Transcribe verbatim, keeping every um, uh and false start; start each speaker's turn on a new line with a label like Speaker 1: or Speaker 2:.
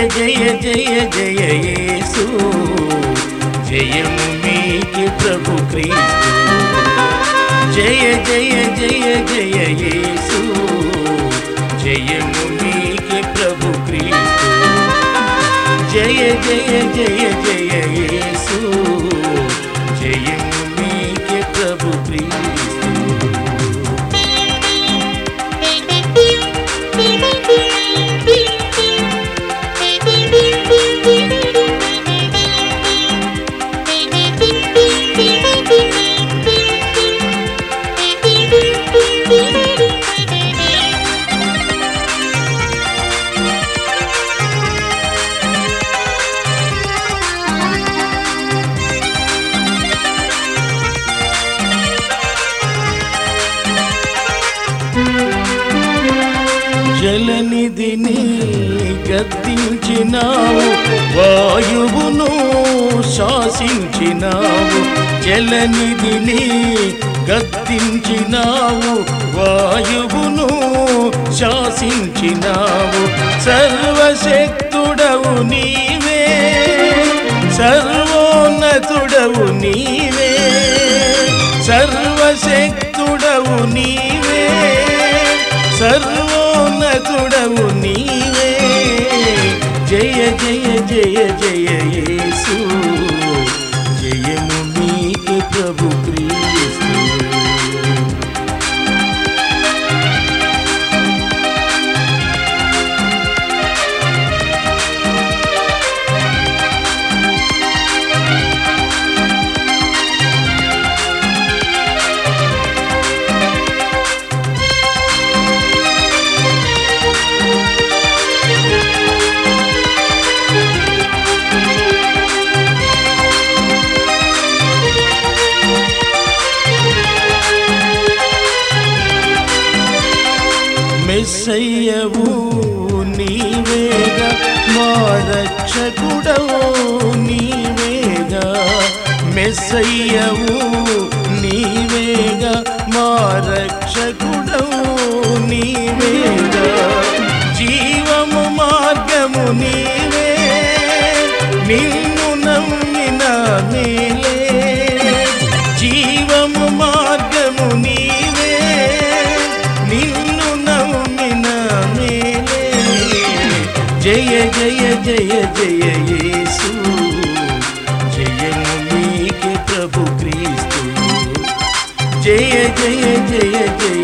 Speaker 1: జయ జయ జయ యేసు జయము మీకే ప్రభు క్రీస్తు జయ జయ జయ జయ యేసు జయము మీకే ప్రభు క్రీస్తు జయ జయ జయ జయ యేసు జయము మీకే ప్రభు క్రీస్తు జలనిధిని గద్దించినావు వాయువును శాసించినావు జలనిధిని గద్దించినావు వాయువును శాసించినావు సర్వశక్తుడవు నీవే సర్వోన్నతుడవు నీవే సర్వశక్తుడవు నీవే సర్వోన్నతుడవు నీవే జయ జయ జయ జయ యేసు జయము మీకే ప్రభు క్రీస్తు మెస్సయ్యవు నీవేగా మా రక్షకుడవు నీవేగా మెస్సయ్యవు నీవేగా మా రక్షకుడవు నీవేగా జీవము మార్గము నీవే నిన్ను నమ్మిన మేలే జీవము మార్గము నీవే నిన్ను నమ్మిన మేలే జయ జయ జయ జయ యేసు జయము మీకే ప్రభు క్రీస్తు జయ జయ జయ జయ